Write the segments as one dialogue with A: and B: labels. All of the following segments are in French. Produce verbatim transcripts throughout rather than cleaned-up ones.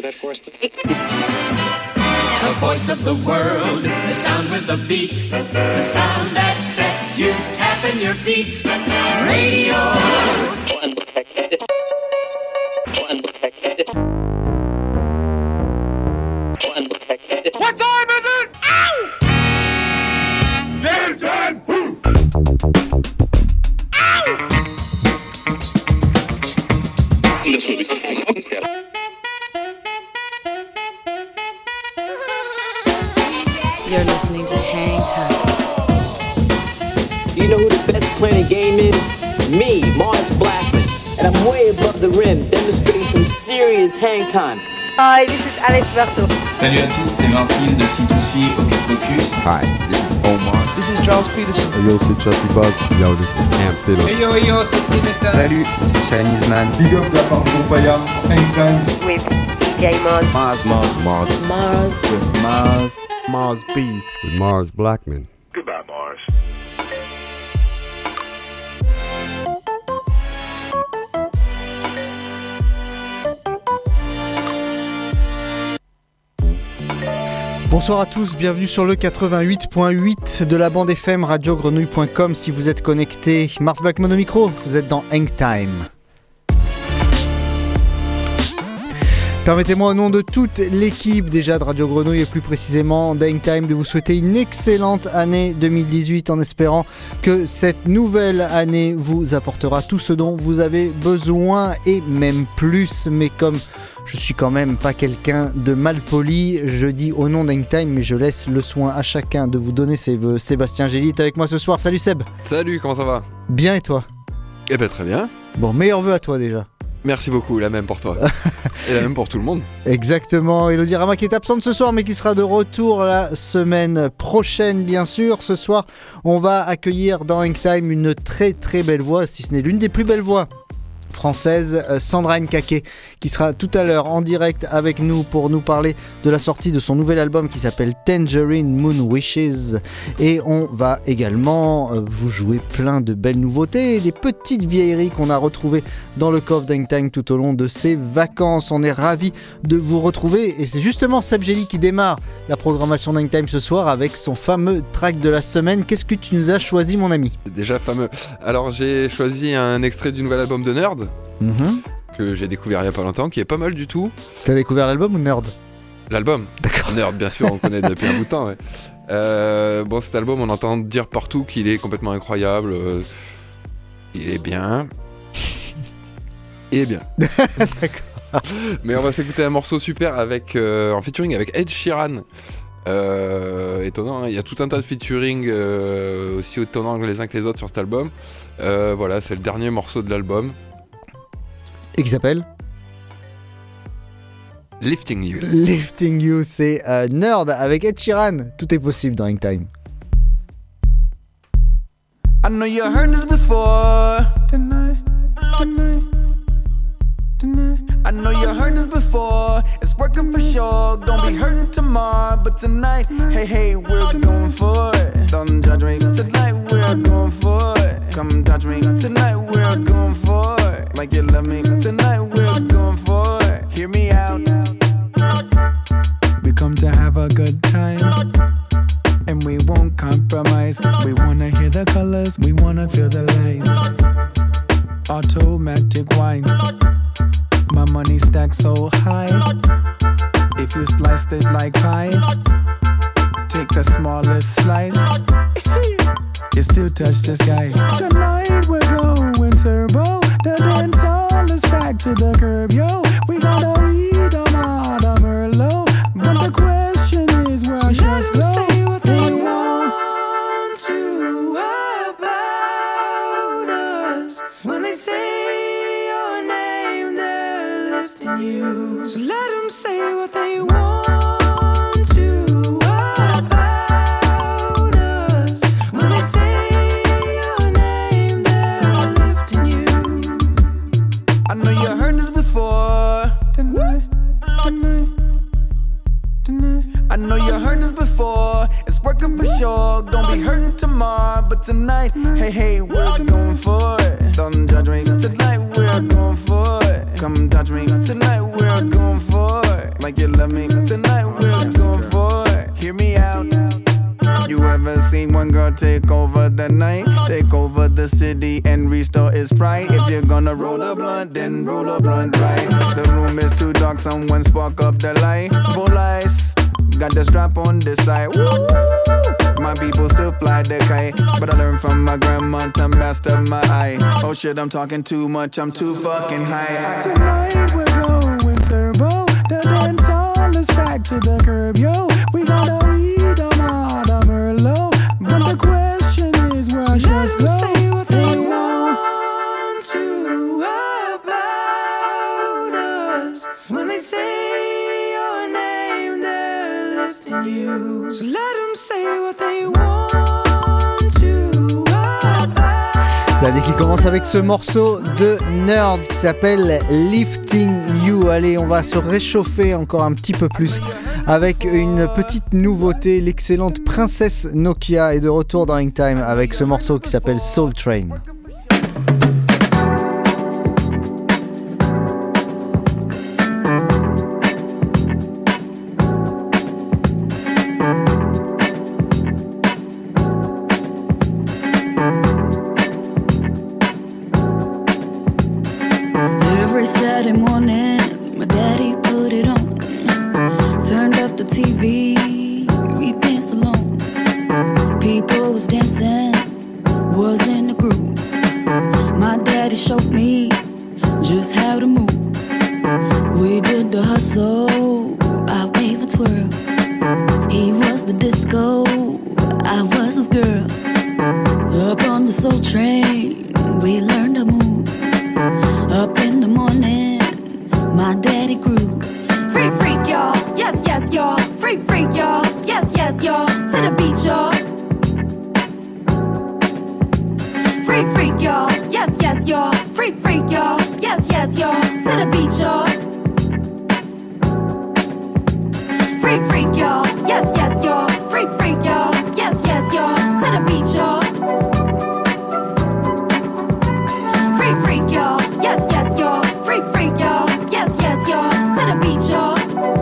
A: that for us?
B: The voice of the world, the sound with the beat, the sound that sets you tapping your feet. Radio.
C: What time is it? Ow! Game time! Ow!
D: You're listening to Hang Time.
E: You know who the best playing game is? Me, Mars Blackman. And I'm way above the rim, demonstrating some serious hang time.
F: Hi, this is Alex Berto.
G: Salut à tous, c'est Vincile de C deux C Hocus Pocus.
H: Hi, this is Omar.
I: This is Charles Peterson.
J: Hey yo, c'est Chelsea Buzz. Yo, this is Amp Taylor.
K: Hey yo, hey yo, c'est Dimitra.
L: Salut, c'est Chinese Man.
M: Big up la part de Groupaya. Hang Time.
F: With D J Mars.
H: Mars, Mars, Mars.
D: Mars.
I: With Mars.
J: Mars B. With Mars Blackman.
C: Goodbye, Mars.
N: Bonsoir à tous, bienvenue sur le quatre-vingt-huit point huit de la bande F M, radio grenouille point com si vous êtes connectés. Mars Blackman au micro, vous êtes dans Hang Time. Permettez-moi au nom de toute l'équipe déjà de Radio Grenouille et plus précisément d'Hang Time de vous souhaiter une excellente année deux mille dix-huit en espérant que cette nouvelle année vous apportera tout ce dont vous avez besoin et même plus. Mais comme je suis quand même pas quelqu'un de malpoli, je dis au nom d'Hang Time mais je laisse le soin à chacun de vous donner ses vœux. Sébastien Gély est avec moi ce soir. Salut Seb.
O: Salut, comment ça va?
N: Bien et toi?
O: Eh ben très bien.
N: Bon, meilleurs vœux à toi déjà.
O: Merci beaucoup, la même pour toi. Et la même pour tout le monde.
N: Exactement, Elodie Rama qui est absente ce soir mais qui sera de retour la semaine prochaine bien sûr. Ce soir, on va accueillir dans Hang Time une très très belle voix, si ce n'est l'une des plus belles voix française, Sandra Nkake, qui sera tout à l'heure en direct avec nous pour nous parler de la sortie de son nouvel album qui s'appelle Tangerine Moon Wishes. Et on va également vous jouer plein de belles nouveautés et des petites vieilleries qu'on a retrouvées dans le coffre d'Hang Time tout au long de ces vacances. On est ravis de vous retrouver et c'est justement Seb Gély qui démarre la programmation d'Hang Time ce soir avec son fameux track de la semaine. Qu'est-ce que tu nous as choisi, mon ami?
O: Déjà fameux. Alors j'ai choisi un extrait du nouvel album de Nerd.
N: Mmh.
O: Que j'ai découvert il y a pas longtemps, qui est pas mal du tout.
N: T'as découvert l'album ou Nerd?
O: L'album.
N: D'accord.
O: Nerd, bien sûr, on connaît depuis un bout de temps. Ouais. Euh, bon, cet album, on entend dire partout qu'il est complètement incroyable. Euh, il est bien. Il est bien.
N: D'accord.
O: Mais on va s'écouter un morceau super avec euh, en featuring avec Ed Sheeran. Euh, étonnant, hein, il y a tout un tas de featuring euh, aussi étonnants que les uns que les autres sur cet album. Euh, voilà, c'est le dernier morceau de l'album.
N: Et qui s'appelle
O: Lifting You.
N: Lifting You, c'est euh, Nerd avec Ed Sheeran. Tout est possible dans Hang Time.
P: I know you heard this before. Tonight, tonight, tonight. I know you heard this before. It's working for sure. Don't be hurting tomorrow, but tonight, hey, hey, we're going for it. Don't judge me. Tonight we're going for it. Come touch me. Tonight we're going for it. Like you love me. Tonight we're going for it. Hear me out. We come to have a good time, and we won't compromise. We wanna hear the colors. We wanna feel the lights. Automatic wine. My money stacks so high. If you sliced it like pie, take the smallest slice. You still touch the sky. Tonight we're going turbo. The dance hall is packed to the curb, yo. We gotta read them out of Merlot. But the question is where our shots go. Say what they want to about us. When they say your name, they're lifting you. So let them say what they want. I know you heard this before. It's working for sure. Don't be hurting tomorrow, but tonight, hey, hey, we're going for it. Don't judge me. Tonight we're going for it. Come touch me. Tonight we're going for it. like you love me. Tonight we're going for it. Hear me out. You ever seen one girl take over the night? Take over the city and restore its pride. If you're gonna roll a blunt, then roll a blunt right. The room is too dark, someone spark up the light. Full ice, got the strap on this side. Woo! My people still fly the kite, but I learned from my grandma to master my eye. Oh shit, I'm talking too much, I'm too fucking high. Tonight we're going turbo. The dance hall is packed to the curb, yo. We got a weed, I'm out of Merlot. But the question is where our shirts go. Say what they want to about us. When they say your name, they're lifting you. So let them say what they want to about.
N: L'année qui commence avec ce morceau de Nerd qui s'appelle Lifting You. Allez, on va se réchauffer encore un petit peu plus avec une petite nouveauté. L'excellente Princesse Nokia est de retour dans Hangtime avec ce morceau qui s'appelle Soul Train.
A: Every Saturday morning, my daddy put it on. Turned up the T V, we dance alone. People was dancing, was in the groove. My daddy showed me just how to move. We did the hustle, I wave a twirl. He was the disco, I was his girl. Up on the Soul Train, we learned to move. Up in the morning, my daddy grew. Freak, freak, y'all, yes, yes, y'all. Freak, freak, y'all, yes, yes, y'all. To the beat, y'all. Freak, freak, y'all, yes, yes, y'all. Freak, freak, y'all, yes, yes, y'all. To the beat, y'all. Freak, freak, y'all, yes, yes, y'all. Freak, freak, y'all, yes, yes, y'all. To the beat, y'all. Freak, freak, y'all, yes, yes, y'all. Freak, freak, y'all, yes, yes, y'all. To the beat, y'all.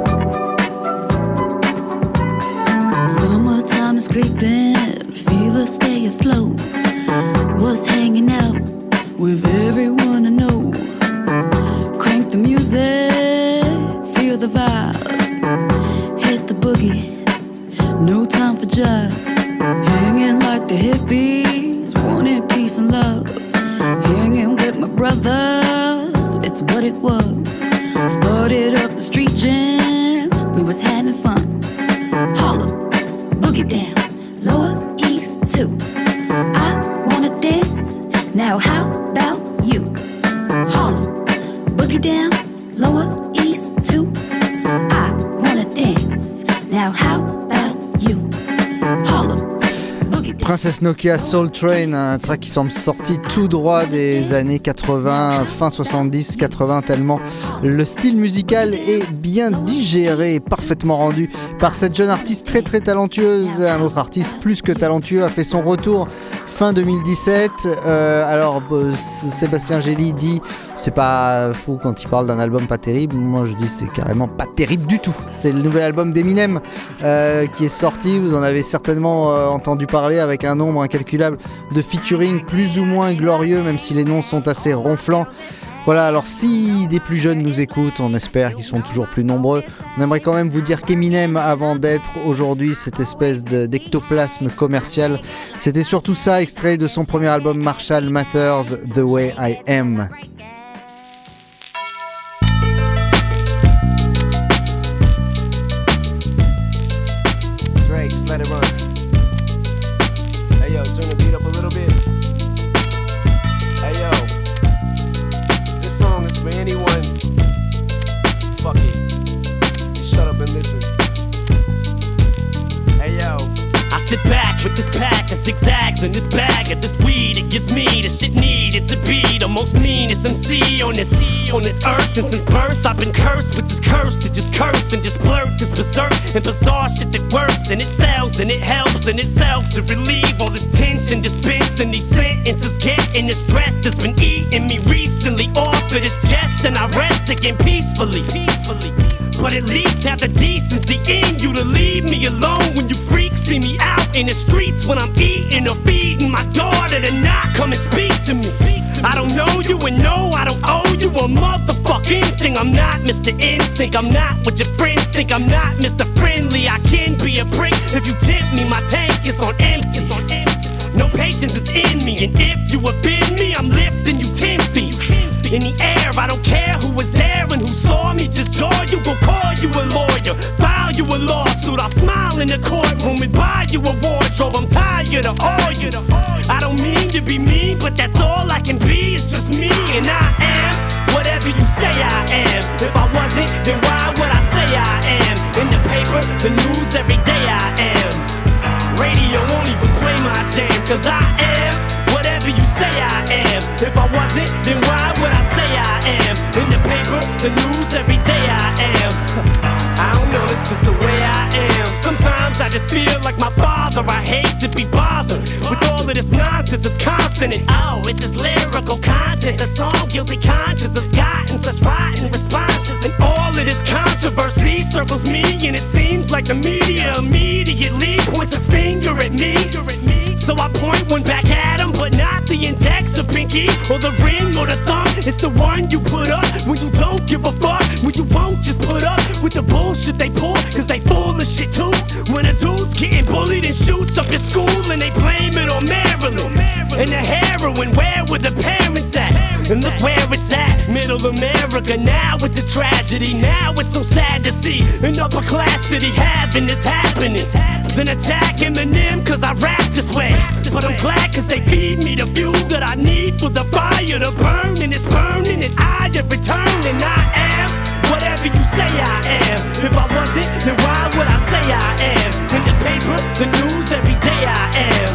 A: Summertime is creeping, fever stay afloat. Was hanging out with everyone I know. Crank the music, feel the vibe. Hit the boogie, no time for jive. Hanging like the hippies, wanting peace and love. Hanging with my brothers, it's what it was. Started up the street jam, we was having fun. Harlem, boogie down, lower east too. I wanna dance, now how about you? Harlem, boogie down, lower east too. I wanna dance, now how about you? Harlem.
N: Princesse Nokia, Soul Train, un track qui semble sorti tout droit des années quatre-vingts, fin soixante-dix quatre-vingts, tellement le style musical est bien digéré et parfaitement rendu par cette jeune artiste très très talentueuse. Un autre artiste plus que talentueux a fait son retour fin deux mille dix-sept. Euh, alors euh, Sébastien Gély dit c'est pas fou quand il parle d'un album pas terrible. Moi je dis c'est carrément pas terrible du tout. C'est le nouvel album d'Eminem euh, qui est sorti. Vous en avez certainement euh, entendu parler, avec un nombre incalculable de featuring plus ou moins glorieux, même si les noms sont assez ronflants. Voilà, alors si des plus jeunes nous écoutent, on espère qu'ils sont toujours plus nombreux. On aimerait quand même vous dire qu'Eminem, avant d'être aujourd'hui cette espèce de, d'ectoplasme commercial, c'était surtout ça, extrait de son premier album Marshall Mathers, The Way I Am.
I: Drake, just let it run. Hey yo, turn the beat up a little bit. Hey yo. Song is for anyone. Fuck it. Just shut up and listen. Hey yo.
K: I sit back with this pack of zigzags and this bag of this weed. It gives me the shit needed to be the most meanest M C on this on this earth. And since birth I've been cursed with this curse to just curse and just blurt this berserk and bizarre shit that works and it sells and it helps in itself to relieve all this tension, dispensing these sentences, getting the stress that's been eating me recently off of this chest, and I rest again peacefully. Peacefully. but at least have the decency in you to leave me alone when you freaks see me out in the streets when I'm eating or feeding my daughter to not come and speak to me. I don't know you and no, I don't owe you a motherfucking thing. I'm not Mister Insync, I'm not what your friends think. I'm not Mister Friendly, I can be a prick if you tempt me. My tank is on empty. No patience is in me, and if you offend me, I'm lifting you ten feet in the air. I don't care who was there and who saw me. Just joy you, will call you a lawyer, file you a lawsuit. I'll smile in the courtroom and buy you a wardrobe. I'm tired of all you. I don't mean to be mean, but that's all I can be. It's just me, and I am whatever you say I am. If I wasn't, then why would I say I am? In the paper, the news, every day I am. Radio won't even play my jam, cause I am whatever you say I am. If I wasn't, then why would I say I am? In the paper, the news, every day I am. I don't know, it's just the way I am. Sometimes I just feel like my father. I hate to be bothered with all of this nonsense. It's constant and oh, it's just lyrical content. The song Guilty Conscience has gotten such rotten responses, and all of this controversy circles me, and it seems like the media immediately points a finger at me. So I point one back at him, but not the index or pinky or the ring or the thumb. It's the one you put up when you don't give a fuck, when you won't just put up with the bullshit they pull, cause they full of shit too. When a dude's getting bullied and shoots up his school, and they blame it on Maryland and the heroin, where were the parents at? And look where it's at, middle America. Now it's a tragedy, now it's so sad to see an upper class city having this happening. Then attack Eminem cause I rap this way, but I'm glad cause they feed me the fuel that I need for the fire to burn, and it's burning and I have returned, and I am whatever you say I am. If I wasn't, then why would I say I am? In the paper, the news, every day I am.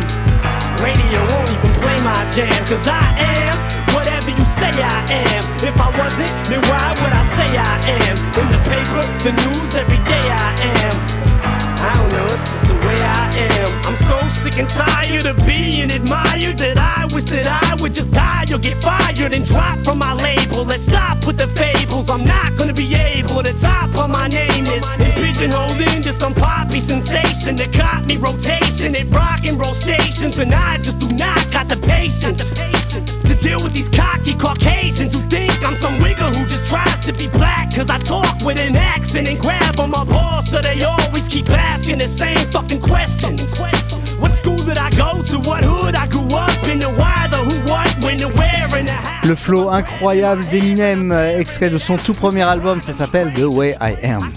K: Radio won't even play my jam, cause I am whatever you say I am. If I wasn't, then why would I say I am? In the paper, the news, every day I am. I don't know, it's just the way I am. I'm so sick and tired of being admired that I wish that I would just die or get fired and drop from my label. Let's stop with the fables. I'm not gonna be able to top on my name is and pigeonholed into some poppy sensation that caught me rotation at rock and roll stations, and I just do not got the patience to deal with these cocky Caucasians who think I'm some wigger who just tries to be black, cause I talk with an accent and grab on my balls, so they always keep asking the same fucking questions. What school did I go to? What hood I grew up in? The why, the who, what, when, the where, and the how.
N: Le flow incroyable d'Eminem, extrait de son tout premier album, ça s'appelle The Way I Am.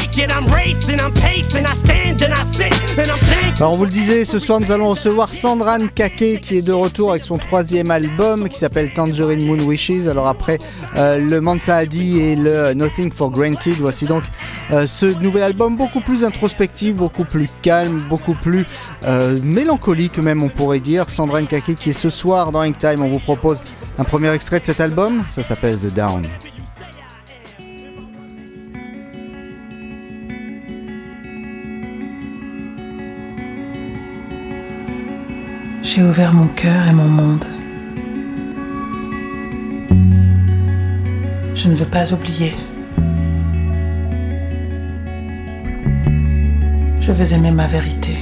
N: Alors on vous le disait, ce soir nous allons recevoir Sandran Kake qui est de retour avec son troisième album qui s'appelle Tangerine Moon Wishes. Alors après euh, le Mansa Adi et le Nothing for Granted, voici donc euh, ce nouvel album beaucoup plus introspectif, beaucoup plus calme, beaucoup plus euh, mélancolique même on pourrait dire. Sandran Kake qui est ce soir dans Ink Time. On vous propose un premier extrait de cet album, ça s'appelle The Down.
L: J'ai ouvert mon cœur et mon monde. Je ne veux pas oublier. Je veux aimer ma vérité.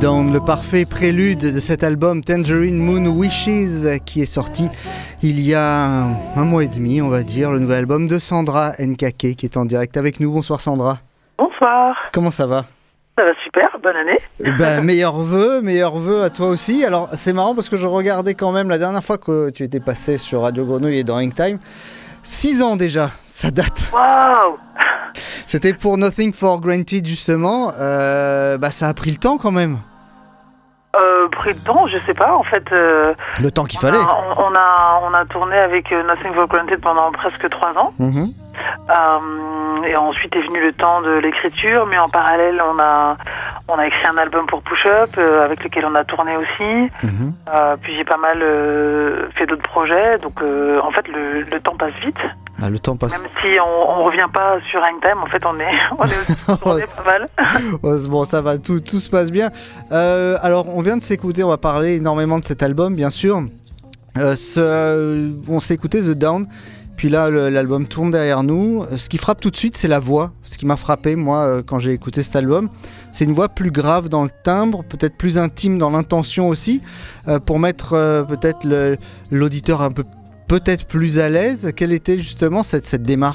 N: Down, le parfait prélude de cet album Tangerine Moon Wishes qui est sorti il y a un, un mois et demi, on va dire, le nouvel album de Sandra Nkake qui est en direct avec nous. Bonsoir Sandra.
Q: Bonsoir.
N: Comment ça va ?
Q: Ça va super, bonne année.
N: Ben, meilleurs vœux, meilleurs vœux à toi aussi. Alors c'est marrant parce que je regardais quand même la dernière fois que tu étais passé sur Radio Grenouille et dans Hangtime. Six ans déjà, ça date.
Q: Waouh.
N: C'était pour Nothing for Granted justement. Euh, bah ça a pris le temps quand même.
Q: Euh, pris le temps, je sais pas en fait. Euh,
N: le temps qu'il
Q: on
N: fallait.
Q: A, on, on a on a tourné avec Nothing for Granted pendant presque trois ans.
N: Mmh.
Q: Euh, et ensuite est venu le temps de l'écriture, mais en parallèle on a on a écrit un album pour Push Up euh, avec lequel on a tourné aussi. Mmh. Euh, puis j'ai pas mal euh, fait d'autres projets, donc euh, en fait le, le temps passe vite.
N: Ah, le temps passe.
Q: Même si on, on revient pas sur Hangtime, en fait on est on est aussi tourné pas mal.
N: Bon, ça va, tout tout se passe bien. Euh, alors on vient de s'écouter, on va parler énormément de cet album bien sûr. Euh, ce, on s'est écouté The Down. Puis là, le, l'album tourne derrière nous. Ce qui frappe tout de suite, c'est la voix. Ce qui m'a frappé, moi, quand j'ai écouté cet album, c'est une voix plus grave dans le timbre, peut-être plus intime dans l'intention aussi, euh, pour mettre euh, peut-être le, l'auditeur un peu, peut-être plus à l'aise. Quelle était justement cette, cette démarche ?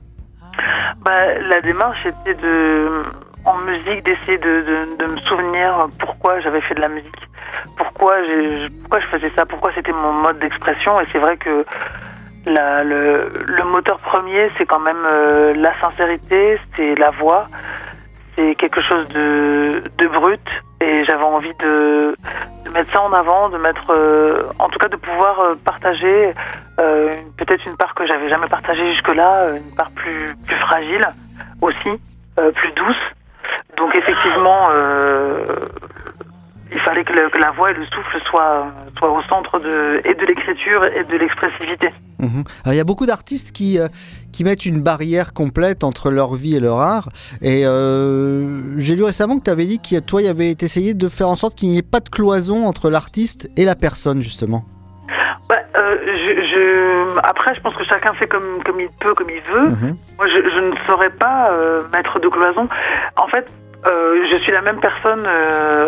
Q: Bah, la démarche était de, en musique, d'essayer de, de, de me souvenir pourquoi j'avais fait de la musique, pourquoi, j'ai, pourquoi je faisais ça, pourquoi c'était mon mode d'expression. Et c'est vrai que La, le, le moteur premier, c'est quand même euh, la sincérité, c'est la voix, c'est quelque chose de, de brut, et j'avais envie de, de mettre ça en avant, de mettre, euh, en tout cas de pouvoir euh, partager euh, peut-être une part que j'avais jamais partagée jusque-là, une part plus, plus fragile aussi, euh, plus douce. Donc effectivement, euh, il fallait que, le, que la voix et le souffle soient, soient au centre de, et de l'écriture et de l'expressivité.
N: Mmh. Alors, il y a beaucoup d'artistes qui, euh, qui mettent une barrière complète entre leur vie et leur art. Et euh, j'ai lu récemment que tu avais dit que toi, il y avait essayé de faire en sorte qu'il n'y ait pas de cloison entre l'artiste et la personne, justement.
Q: Bah, euh, je, je... Après, je pense que chacun fait comme, comme il peut, comme il veut. Mmh. Moi, je, je ne saurais pas euh, mettre de cloison. En fait, Euh, je suis la même personne euh,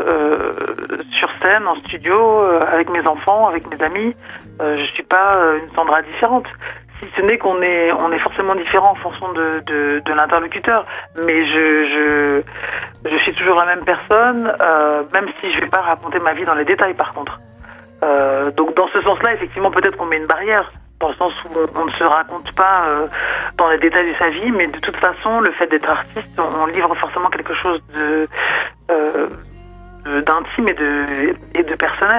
Q: euh, sur scène, en studio, euh, avec mes enfants, avec mes amis. Euh, je suis pas euh, une Sandra différente. Si ce n'est qu'on est, on est forcément différent en fonction de, de, de l'interlocuteur. Mais je, je, je suis toujours la même personne, euh, même si je vais pas raconter ma vie dans les détails, par contre. Euh, donc dans ce sens-là, effectivement, peut-être qu'on met une barrière. Dans le sens où on, on ne se raconte pas euh, dans les détails de sa vie, mais de toute façon, le fait d'être artiste, on, on livre forcément quelque chose de, euh, de, d'intime et de, et de personnel.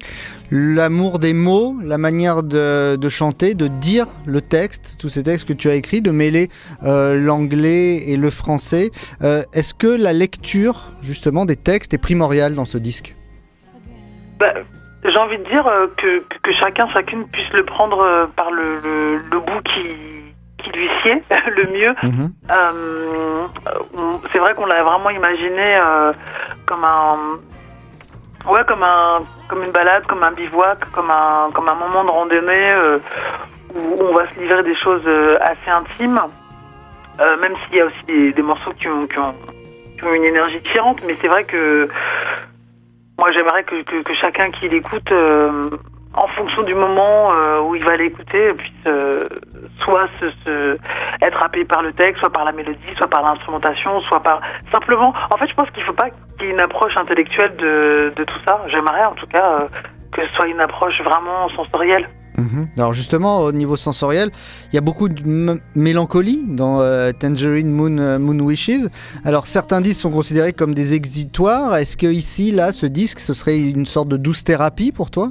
N: L'amour des mots, la manière de, de chanter, de dire le texte, tous ces textes que tu as écrits, de mêler euh, l'anglais et le français. Euh, est-ce que la lecture, justement, des textes est primordiale dans ce disque ?
Q: Bah, j'ai envie de dire euh, que, que chacun, chacune puisse le prendre euh, par le, le, le bout qui, qui lui sied le mieux. Mmh. Euh, c'est vrai qu'on l'a vraiment imaginé euh, comme un, ouais, comme un, comme une balade, comme un bivouac, comme un, comme un moment de randonnée euh, où on va se livrer des choses euh, assez intimes. Euh, même s'il y a aussi des, des morceaux qui ont, qui ont, qui ont une énergie différente, mais c'est vrai que moi, j'aimerais que, que, que chacun qui l'écoute, euh, en fonction du moment euh, où il va l'écouter, puisse euh, soit se, se, être happé par le texte, soit par la mélodie, soit par l'instrumentation, soit par... Simplement, en fait, je pense qu'il ne faut pas qu'il y ait une approche intellectuelle de, de tout ça. J'aimerais, en tout cas, euh, que ce soit une approche vraiment sensorielle.
N: Mmh. Alors justement, au niveau sensoriel, il y a beaucoup de m- mélancolie dans euh, Tangerine Moon, euh, Moon Wishes. Alors certains disques sont considérés comme des exutoires. Est-ce que ici, là, ce disque, ce serait une sorte de douce thérapie pour toi ?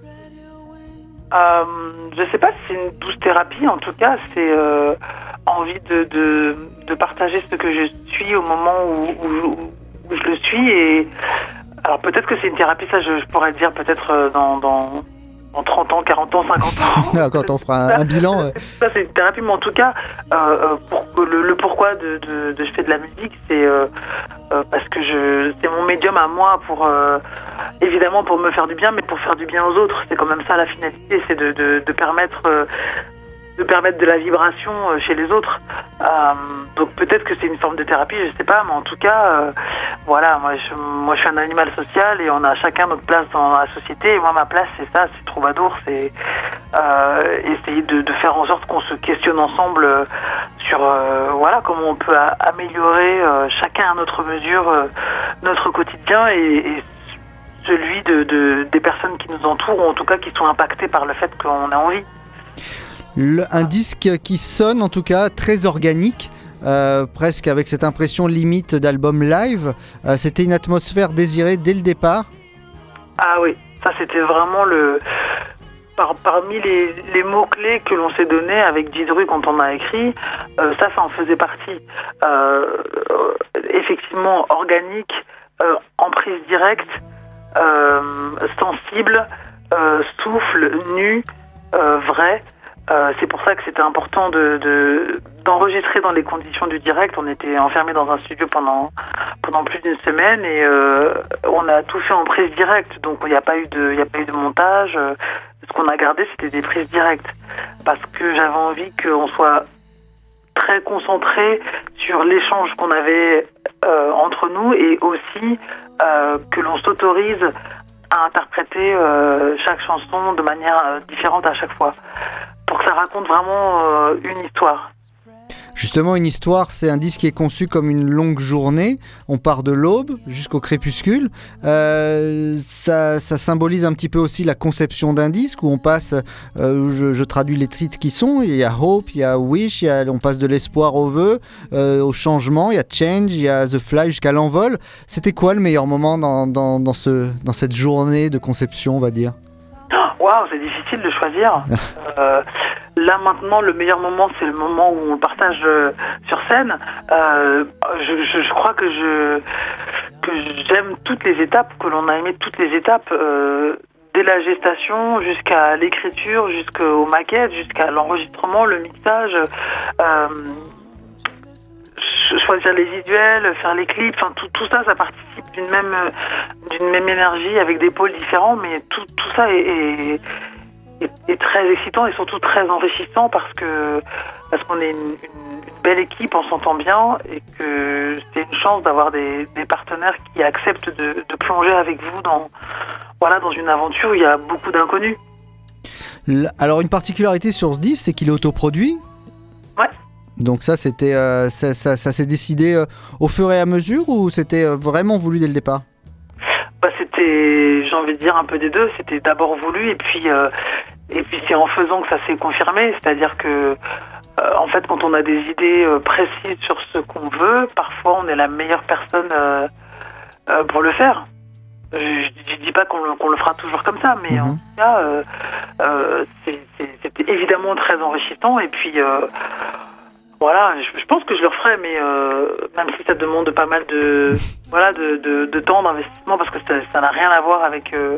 Q: euh, Je sais pas si c'est une douce thérapie. En tout cas, c'est euh, envie de, de, de partager ce que je suis au moment où, où, où je le suis. Et alors peut-être que c'est une thérapie, ça je, je pourrais dire peut-être euh, dans... dans en trente ans, quarante ans, cinquante ans.
N: Quand on fera un, un bilan. Euh...
Q: Ça, c'est une thérapie, mais en tout cas, euh, pour, le, le pourquoi de, de, de je fais de la musique, c'est euh, euh, parce que je, c'est mon médium à moi pour, euh, évidemment, pour me faire du bien, mais pour faire du bien aux autres. C'est quand même ça la finalité, c'est de, de, de permettre euh, de permettre de la vibration euh, chez les autres. Euh, donc peut-être que c'est une forme de thérapie, je sais pas, mais en tout cas, euh, voilà, moi je, moi je suis un animal social et on a chacun notre place dans la société. Et moi ma place c'est ça, c'est troubadour, c'est euh, essayer de, de faire en sorte qu'on se questionne ensemble euh, sur euh, voilà comment on peut a- améliorer euh, chacun à notre mesure euh, notre quotidien et, et celui de, de, des personnes qui nous entourent, ou en tout cas qui sont impactées par le fait qu'on a envie.
N: Le, un disque qui sonne en tout cas très organique, euh, presque avec cette impression limite d'album live. Euh, c'était une atmosphère désirée dès le départ.
Q: Ah oui, ça c'était vraiment le... Par, parmi les, les mots-clés que l'on s'est donnés avec Didru quand on a écrit, euh, ça, ça en faisait partie. Euh, euh, effectivement, organique, euh, en prise directe, euh, sensible, euh, souffle, nu, euh, vrai. Euh, c'est pour ça que c'était important de, de, d'enregistrer dans les conditions du direct. On était enfermés dans un studio pendant, pendant plus d'une semaine et euh, on a tout fait en prise directe. Donc il n'y a pas eu de, il n'y a pas eu de montage. Ce qu'on a gardé, c'était des prises directes. Parce que j'avais envie qu'on soit très concentré sur l'échange qu'on avait euh, entre nous et aussi euh, que l'on s'autorise à interpréter euh, chaque chanson de manière euh, différente à chaque fois. Pour que ça raconte vraiment euh, une histoire.
N: Justement, une histoire, c'est un disque qui est conçu comme une longue journée. On part de l'aube jusqu'au crépuscule. Euh, ça, ça symbolise un petit peu aussi la conception d'un disque où on passe, euh, je, je traduis les titres qui sont, il y a Hope, il y a Wish, il y a, on passe de l'espoir au vœu, euh, au changement, il y a Change, il y a The Fly jusqu'à l'envol. C'était quoi le meilleur moment dans, dans, dans, ce, dans cette journée de conception, on va dire ?
Q: Waouh, c'est difficile de choisir. euh, là maintenant, le meilleur moment, c'est le moment où on le partage euh, sur scène. Euh, je, je, je crois que je que j'aime toutes les étapes, que l'on a aimé toutes les étapes, euh, dès la gestation jusqu'à l'écriture, jusqu'aux maquettes, jusqu'à l'enregistrement, le mixage. Euh, choisir les visuels, faire les clips, enfin tout, tout ça, ça participe d'une même d'une même énergie avec des pôles différents, mais tout, tout ça est, est, est, est très excitant et surtout très enrichissant parce que parce qu'on est une, une belle équipe, on s'entend bien et que c'est une chance d'avoir des, des partenaires qui acceptent de, de plonger avec vous dans voilà dans une aventure où il y a beaucoup d'inconnus.
N: Alors une particularité sur ce disque, c'est qu'il est autoproduit.
Q: Ouais.
N: Donc ça, c'était, euh, ça, ça, ça s'est décidé euh, au fur et à mesure ou c'était euh, vraiment voulu dès le départ ?
Q: Bah, c'était, j'ai envie de dire un peu des deux. C'était d'abord voulu et puis, euh, et puis c'est en faisant que ça s'est confirmé. C'est-à-dire que, euh, en fait, quand on a des idées euh, précises sur ce qu'on veut, parfois on est la meilleure personne euh, euh, pour le faire. Je, je, je dis pas qu'on le, qu'on le fera toujours comme ça, mais mmh. en tout cas, euh, euh, c'est, c'est, c'était évidemment très enrichissant et puis. Euh, Voilà, je, je pense que je le referai, mais euh, même si ça demande pas mal de, voilà, de, de, de temps, d'investissement, parce que ça, ça n'a rien à voir avec, euh,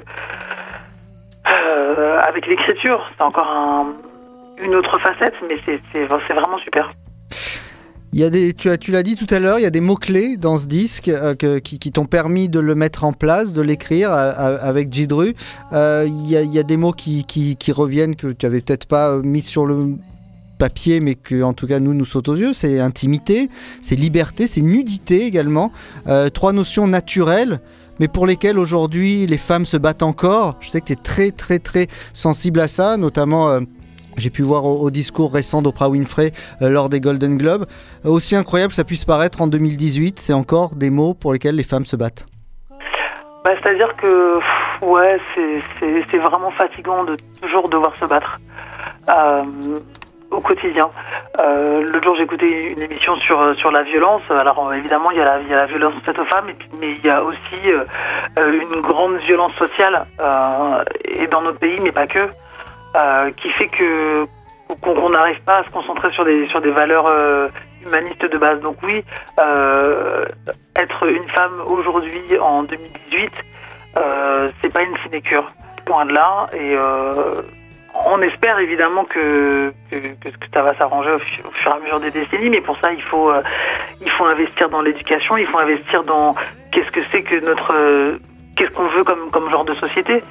Q: euh, avec l'écriture. C'est encore un, une autre facette, mais c'est, c'est, c'est vraiment super.
N: Il y a des, tu, as, tu l'as dit tout à l'heure, il y a des mots-clés dans ce disque euh, que, qui, qui t'ont permis de le mettre en place, de l'écrire euh, avec Didru. Euh, il, y a, il y a des mots qui, qui, qui reviennent que tu n'avais peut-être pas mis sur le papier, mais que en tout cas nous nous saute aux yeux. C'est intimité, c'est liberté, c'est nudité également. Euh, trois notions naturelles, mais pour lesquelles aujourd'hui les femmes se battent encore. Je sais que tu es très très très sensible à ça, notamment euh, j'ai pu voir au, au discours récent d'Oprah Winfrey euh, lors des Golden Globes. Euh, aussi incroyable que ça puisse paraître en deux mille dix-huit, c'est encore des mots pour lesquels les femmes se battent.
Q: Bah, c'est-à-dire que ouais, c'est, c'est, c'est vraiment fatigant de toujours devoir se battre. Euh, au quotidien. Euh, l'autre jour, j'ai écouté une émission sur sur la violence. Alors évidemment, il y a la, il y a la violence faite aux femmes, et puis, mais il y a aussi euh, une grande violence sociale euh, et dans notre pays, mais pas que, euh, qui fait que qu'on n'arrive pas à se concentrer sur des sur des valeurs euh, humanistes de base. Donc oui, euh, être une femme aujourd'hui en deux mille dix-huit, euh, c'est pas une sinécure, loin de là. Et euh, on espère évidemment que, que, que, que ça va s'arranger au, au fur et à mesure des décennies, mais pour ça il faut, euh, il faut investir dans l'éducation, il faut investir dans qu'est-ce que c'est que notre, euh, qu'est-ce qu'on veut comme, comme genre de société.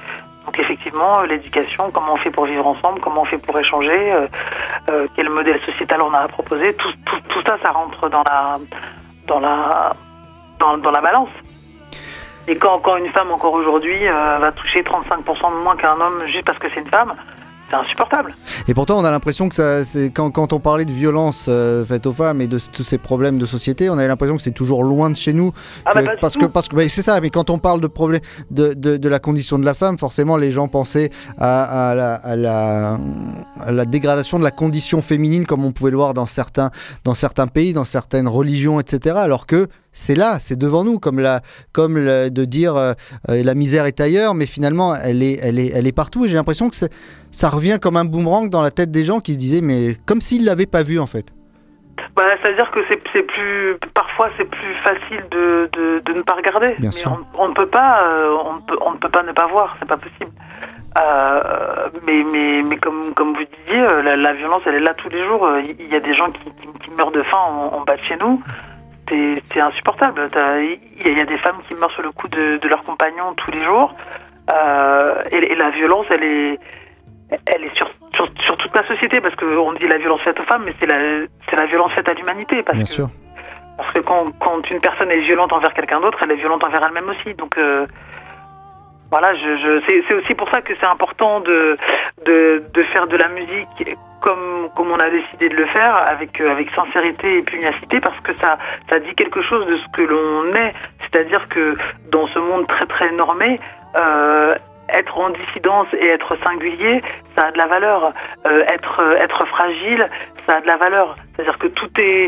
Q: Donc effectivement, l'éducation, comment on fait pour vivre ensemble, comment on fait pour échanger, euh, euh, quel modèle sociétal on a à proposer, tout, tout, tout ça, ça rentre dans la, dans la, dans, dans la balance. Et quand, quand une femme, encore aujourd'hui, euh, va toucher trente-cinq pour cent de moins qu'un homme juste parce que c'est une femme, c'est insupportable.
N: Et pourtant, on a l'impression que ça, c'est, quand, quand on parlait de violence euh, faite aux femmes et de tous ces problèmes de société, on avait l'impression que c'est toujours loin de chez nous.
Q: Ah
N: que,
Q: bah,
N: parce, que, parce que bah, c'est ça, mais quand on parle de, problème, de, de, de la condition de la femme, forcément, les gens pensaient à, à, la, à, la, à la dégradation de la condition féminine, comme on pouvait le voir dans certains, dans certains pays, dans certaines religions, et cetera. Alors que c'est là, c'est devant nous, comme, la, comme la, de dire euh, la misère est ailleurs, mais finalement, elle est, elle est, elle est partout. Et j'ai l'impression que c'est, ça revient comme un boomerang dans la tête des gens qui se disaient, mais comme s'ils ne l'avaient pas vu, en fait.
Q: Bah, c'est-à-dire que c'est, c'est plus, parfois, c'est plus facile de, de, de ne pas regarder.
N: Bien
Q: mais
N: sûr.
Q: On, on ne peut pas, euh, on, peut, on ne peut pas ne pas voir, c'est pas possible. Euh, mais, mais, mais comme, comme vous disiez, la, la violence, elle est là tous les jours. Il y a des gens qui, qui, qui meurent de faim en, en bas de chez nous. C'est, c'est insupportable. Il y, y a des femmes qui meurent sur le coup de, de leurs compagnons tous les jours. Euh, et, et la violence, elle est, elle est sur, sur, sur toute la société, parce qu'on dit la violence faite aux femmes, mais c'est la, c'est la violence faite à l'humanité. Parce
N: Bien
Q: que,
N: sûr.
Q: Parce que quand, quand une personne est violente envers quelqu'un d'autre, elle est violente envers elle-même aussi. Donc euh, voilà, je, je, c'est, c'est aussi pour ça que c'est important de, de, de faire de la musique comme, comme on a décidé de le faire, avec, avec sincérité et pugnacité, parce que ça, ça dit quelque chose de ce que l'on est. C'est-à-dire que dans ce monde très très normé, euh, être en dissidence et être singulier, ça a de la valeur. Euh, être, être fragile, ça a de la valeur. C'est-à-dire que tout est...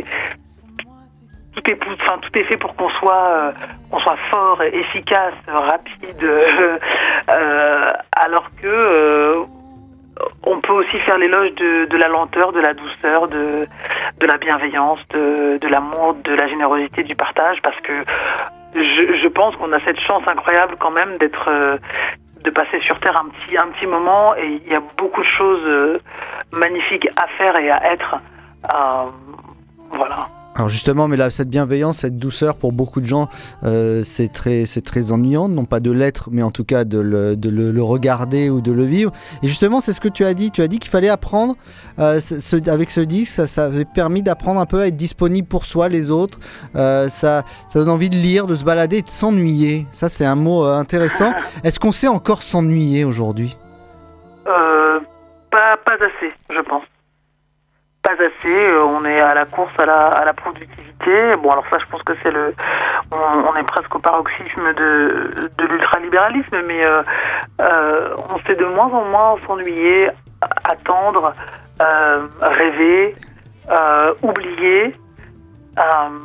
Q: Tout est, enfin, tout est fait pour qu'on soit, euh, qu'on soit fort, efficace, rapide, euh, euh, alors que euh, on peut aussi faire l'éloge de, de la lenteur, de la douceur, de, de la bienveillance, de, de l'amour, de la générosité, du partage, parce que je, je pense qu'on a cette chance incroyable quand même d'être, euh, de passer sur Terre un petit, un petit moment, et il y a beaucoup de choses euh, magnifiques à faire et à être. Euh, voilà.
N: Alors justement, mais là, cette bienveillance, cette douceur, pour beaucoup de gens, euh, c'est très, c'est très ennuyant, non pas de l'être, mais en tout cas de, le, de le, le regarder ou de le vivre. Et justement, c'est ce que tu as dit. Tu as dit qu'il fallait apprendre, euh, ce, avec ce disque, ça, ça avait permis d'apprendre un peu à être disponible pour soi, les autres. Euh, ça, ça donne envie de lire, de se balader et de s'ennuyer. Ça, c'est un mot euh, intéressant. Est-ce qu'on sait encore s'ennuyer aujourd'hui ?
Q: euh, pas, pas assez, je pense. Pas assez, on est à la course à la, à la productivité. Bon, alors ça, je pense que c'est le, on, on est presque au paroxysme de, de l'ultralibéralisme, mais euh, euh, on sait de moins en moins s'ennuyer, attendre, euh, rêver, euh, oublier. Euh,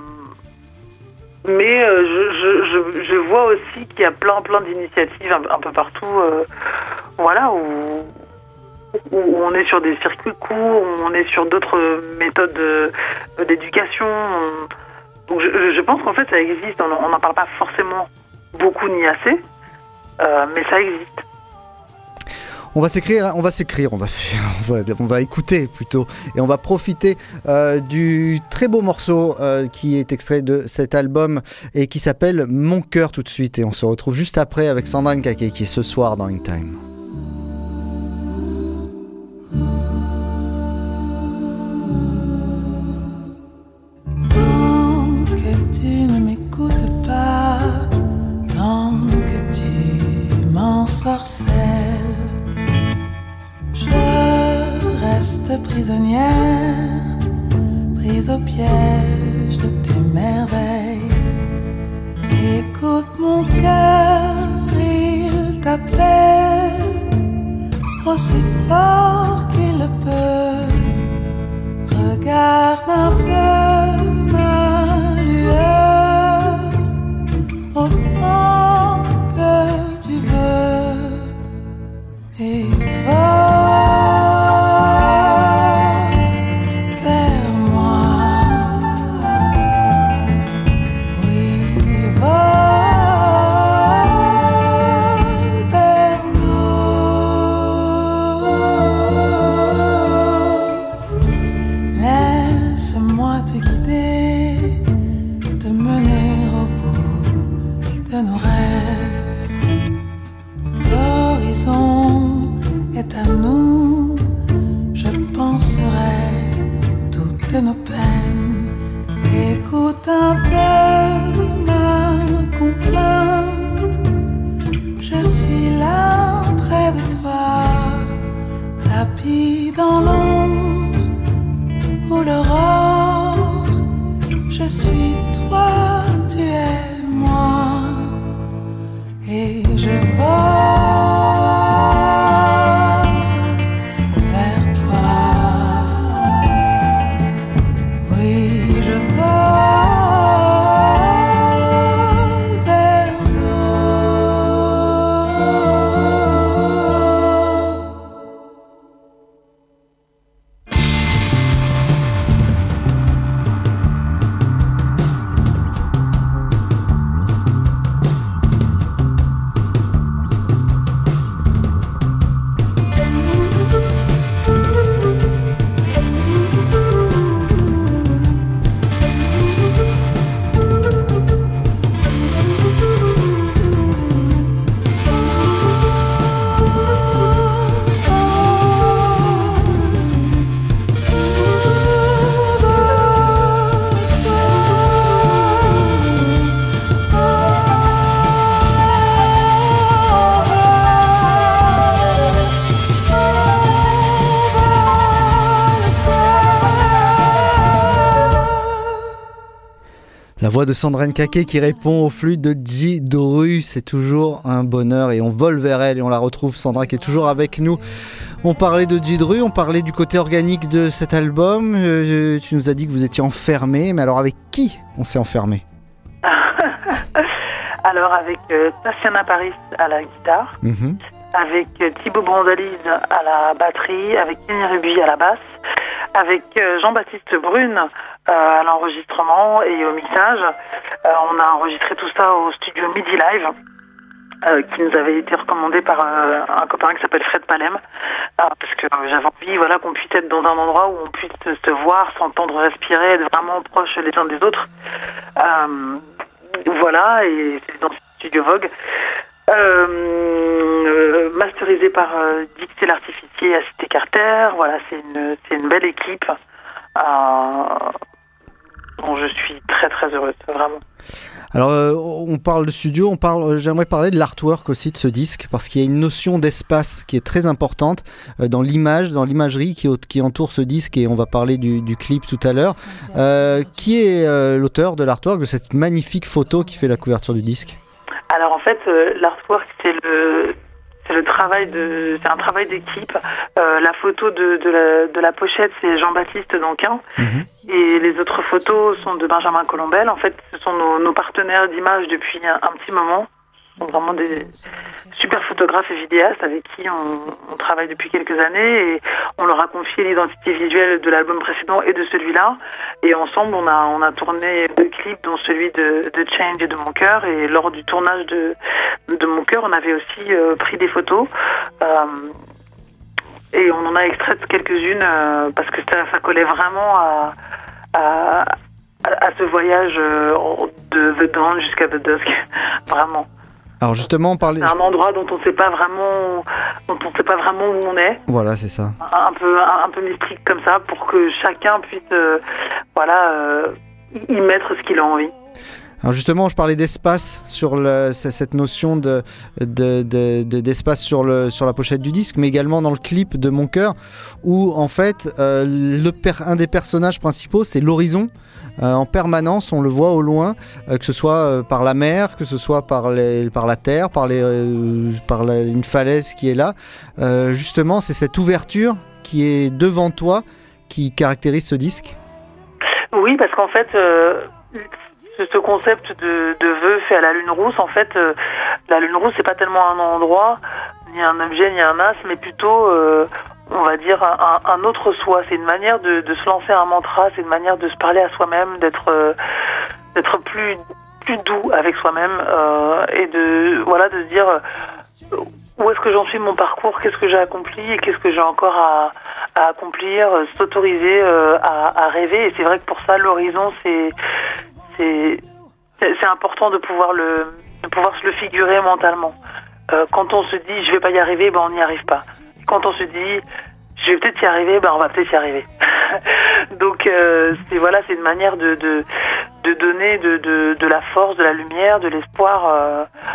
Q: mais euh, je, je, je, je vois aussi qu'il y a plein, plein d'initiatives un, un peu partout, euh, voilà, où où on est sur des circuits courts, où on est sur d'autres méthodes de, d'éducation. Donc je, je pense qu'en fait ça existe, on n'en parle pas forcément beaucoup ni assez, euh, mais ça existe.
N: On va s'écrire, on va s'écrire, on va, on va, on va écouter plutôt, et on va profiter euh, du très beau morceau euh, qui est extrait de cet album et qui s'appelle Mon cœur tout de suite, et on se retrouve juste après avec Sandrine Caquet qui est ce soir dans Hangtime.
L: Sorcelle, je reste prisonnière, prise au piège de tes merveilles. Écoute mon cœur, il t'appelle aussi fort qu'il le peut. Regarde un peu ma lueur, autant que tu veux. Et vole vers moi, oui, vole vers nous. Laisse-moi dans l'ombre ou l'aurore, je suis toi, tu es moi, et je vole vers toi. Oui, je vole vers
N: La voix de Sandrine Caquet qui répond au flûte de Djidru, c'est toujours un bonheur et on vole vers elle et on la retrouve, Sandra qui est toujours avec nous. On parlait de Djidru, on parlait du côté organique de cet album, euh, tu nous as dit que vous étiez enfermé, mais alors avec qui on s'est enfermé?
Q: Alors avec euh, Tatiana Paris à la guitare, mm-hmm. avec euh, Thibaut Brandalise à la batterie, avec Kenny Ruby à la basse, avec euh, Jean-Baptiste Brune euh, à l'enregistrement et au mixage. Euh, on a enregistré tout ça au studio Midi Live, euh, qui nous avait été recommandé par euh, un copain qui s'appelle Fred Palem, euh, parce que euh, j'avais envie, voilà, qu'on puisse être dans un endroit où on puisse se voir, s'entendre, respirer, être vraiment proches les uns des autres. Euh, voilà, et c'est dans le studio Vogue. Euh, euh, masterisé par euh, Dixie l'Artificier à Cité Carter. Voilà, c'est une, c'est une belle équipe euh, dont je suis très très heureuse, vraiment.
N: Alors, euh, on parle de studio, on parle, j'aimerais parler de l'artwork aussi de ce disque, parce qu'il y a une notion d'espace qui est très importante euh, dans l'image, dans l'imagerie qui, qui entoure ce disque, et on va parler du, du clip tout à l'heure. Euh, qui est euh, l'auteur de l'artwork, de cette magnifique photo qui fait la couverture du disque?
Q: Alors en fait, euh, l'artwork, c'est le... C'est le travail de, c'est un travail d'équipe. Euh, la photo de, de, la, de la pochette, c'est Jean-Baptiste Donquin. Mmh. Et les autres photos sont de Benjamin Colombel. En fait, ce sont nos, nos partenaires d'image depuis un, un petit moment. Ce sont vraiment des super photographes et vidéastes avec qui on, on travaille depuis quelques années. Et on leur a confié l'identité visuelle de l'album précédent et de celui-là. Et ensemble, on a, on a tourné deux clips, dont celui de, de Change et de Mon Cœur. Et lors du tournage de, de Mon Cœur, on avait aussi euh, pris des photos. Euh, et on en a extrait quelques-unes euh, parce que ça, ça collait vraiment à, à, à ce voyage euh, de The Dawn jusqu'à The Dusk. Vraiment.
N: Alors justement, on parlait...
Q: C'est un endroit dont on ne sait pas vraiment, dont on sait pas vraiment où on est.
N: Voilà, c'est ça.
Q: Un peu, un, un peu mystique comme ça, pour que chacun puisse, euh, voilà, euh, y mettre ce qu'il a envie.
N: Alors justement, je parlais d'espace sur le, cette notion de, de, de, de, d'espace sur, le, sur la pochette du disque, mais également dans le clip de Mon Cœur, où en fait, euh, le per, un des personnages principaux, c'est l'horizon. Euh, en permanence, on le voit au loin, euh, que ce soit euh, par la mer, que ce soit par, les, par la terre, par, les, euh, par la, une falaise qui est là. Euh, justement, c'est cette ouverture qui est devant toi qui caractérise ce disque.
Q: Oui, parce qu'en fait, euh, ce concept de, de vœu fait à la lune rousse, en fait, euh, la lune rousse, c'est pas tellement un endroit, ni un objet, ni un as, mais plutôt... Euh, on va dire un, un autre soi. C'est une manière de, de se lancer un mantra, c'est une manière de se parler à soi-même, d'être euh, d'être plus plus doux avec soi-même euh, et de voilà de se dire euh, où est-ce que j'en suis mon parcours, qu'est-ce que j'ai accompli et qu'est-ce que j'ai encore à, à accomplir, euh, s'autoriser euh, à, à rêver. Et c'est vrai que pour ça l'horizon c'est c'est c'est, c'est important de pouvoir le de pouvoir se le figurer mentalement. Euh, quand on se dit je vais pas y arriver, ben on n'y arrive pas. Quand on se dit je vais peut-être y arriver, ben on va peut-être y arriver. Donc euh, c'est voilà, c'est une manière de de, de donner de, de de la force, de la lumière, de l'espoir euh,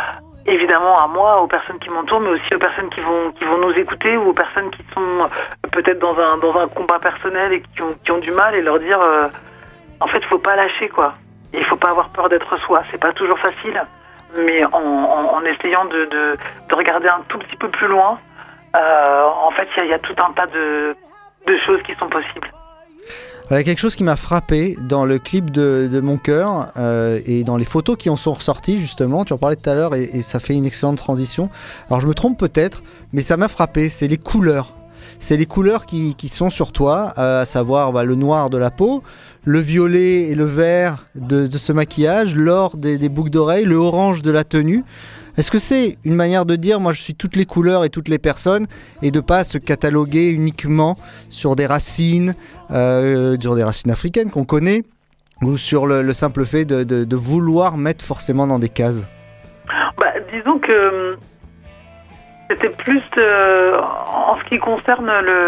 Q: évidemment à moi, aux personnes qui m'entourent, mais aussi aux personnes qui vont qui vont nous écouter ou aux personnes qui sont peut-être dans un dans un combat personnel et qui ont qui ont du mal, et leur dire euh, en fait, il faut pas lâcher, quoi. Il faut pas avoir peur d'être soi. C'est pas toujours facile, mais en, en, en essayant de, de de regarder un tout petit peu plus loin, euh, en fait, il y, y a tout un tas de de choses qui sont possibles.
N: Il y a quelque chose qui m'a frappé dans le clip de, de Mon Cœur euh, et dans les photos qui en sont ressorties, justement, tu en parlais tout à l'heure, et, et ça fait une excellente transition. Alors je me trompe peut-être, mais ça m'a frappé, c'est les couleurs. C'est les couleurs qui, qui sont sur toi, euh, à savoir bah, le noir de la peau, le violet et le vert de, de ce maquillage, l'or des, des boucles d'oreilles, le orange de la tenue. Est-ce que c'est une manière de dire, moi je suis toutes les couleurs et toutes les personnes, et de pas se cataloguer uniquement sur des racines, euh, sur des racines africaines qu'on connaît, ou sur le, le simple fait de, de, de vouloir mettre forcément dans des cases?
Q: Bah, disons que c'était plus euh, en ce qui concerne